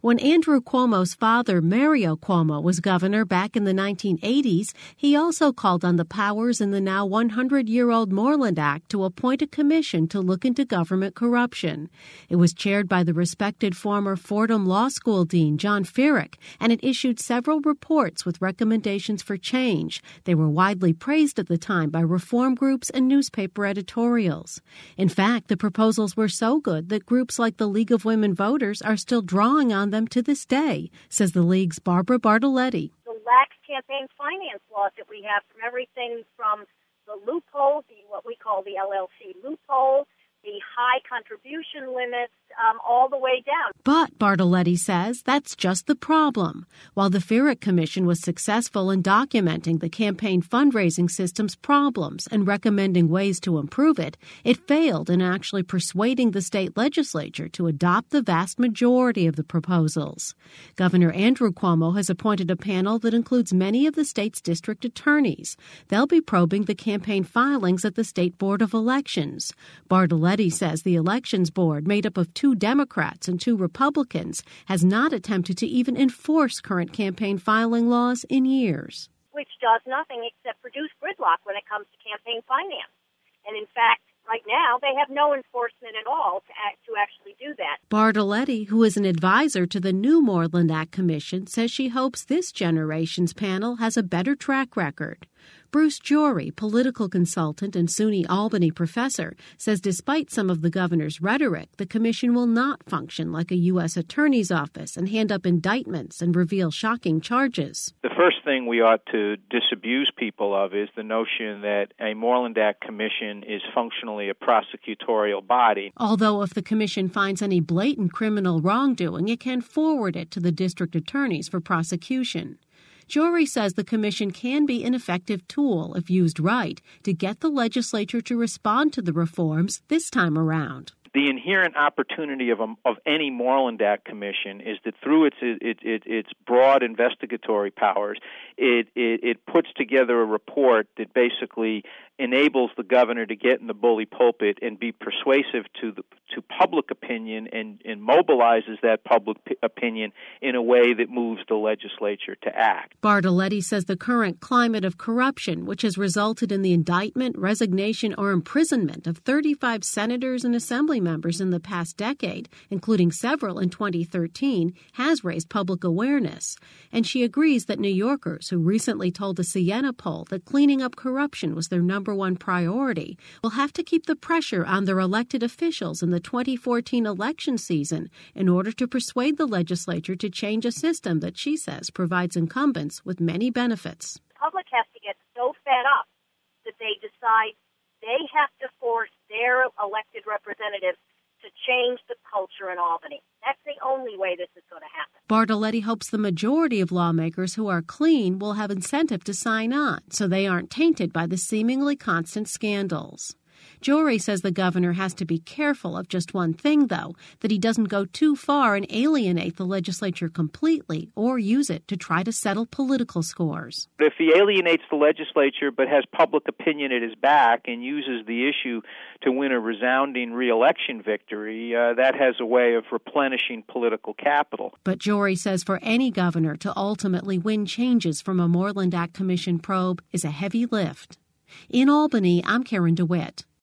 When Andrew Cuomo's father, Mario Cuomo, was governor back in the 1980s, he also called on the powers in the now 100-year-old Moreland Act to appoint a commission to look into government corruption. It was chaired by the respected former Fordham Law School dean, John Ferak, and it issued several reports with recommendations for change. They were widely praised at the time by reform groups and newspaper editorials. In fact, the proposals were so good that groups like the League of Women Voters are still drawing on them to this day, says the League's Barbara Bartoletti. The lax campaign finance laws that we have, from everything from the loophole, what we call the LLC loophole, the high contribution limits, all the way down. But, Bartoletti says, that's just the problem. While the Ferak Commission was successful in documenting the campaign fundraising system's problems and recommending ways to improve it, it failed in actually persuading the state legislature to adopt the vast majority of the proposals. Governor Andrew Cuomo has appointed a panel that includes many of the state's district attorneys. They'll be probing the campaign filings at the State Board of Elections. Bartoletti says the Elections Board, made up of 2 Democrats and 2 Republicans, has not attempted to even enforce current campaign filing laws in years. Which does nothing except produce gridlock when it comes to campaign finance. And in fact, right now, they have no enforcement at all to actually do that. Bartoletti, who is an advisor to the new Moreland Act Commission, says she hopes this generation's panel has a better track record. Bruce Jory, political consultant and SUNY Albany professor, says despite some of the governor's rhetoric, the commission will not function like a U.S. attorney's office and hand up indictments and reveal shocking charges. The first thing we ought to disabuse people of is the notion that a Moreland Act commission is functionally a prosecutorial body. Although if the commission finds any blatant criminal wrongdoing, it can forward it to the district attorneys for prosecution. Jory says the commission can be an effective tool, if used right, to get the legislature to respond to the reforms this time around. The inherent opportunity of any Moreland Act commission is that through its broad investigatory powers, it puts together a report that basically enables the governor to get in the bully pulpit and be persuasive to public opinion and mobilizes that public opinion in a way that moves the legislature to act. Bartoletti says the current climate of corruption, which has resulted in the indictment, resignation, or imprisonment of 35 senators and assembly members in the past decade, including several in 2013, has raised public awareness. And she agrees that New Yorkers, who recently told the Siena poll that cleaning up corruption was their number one priority, will have to keep the pressure on their elected officials in the 2014 election season in order to persuade the legislature to change a system that she says provides incumbents with many benefits. The public has to get so fed up that they decide they have to force their elected representatives to change the culture in Albany. That's the only way this is going to happen. Bartoletti hopes the majority of lawmakers who are clean will have incentive to sign on so they aren't tainted by the seemingly constant scandals. Jory says the governor has to be careful of just one thing, though, that he doesn't go too far and alienate the legislature completely or use it to try to settle political scores. If he alienates the legislature but has public opinion at his back and uses the issue to win a resounding re-election victory, that has a way of replenishing political capital. But Jory says for any governor to ultimately win changes from a Moreland Act Commission probe is a heavy lift. In Albany, I'm Karen DeWitt.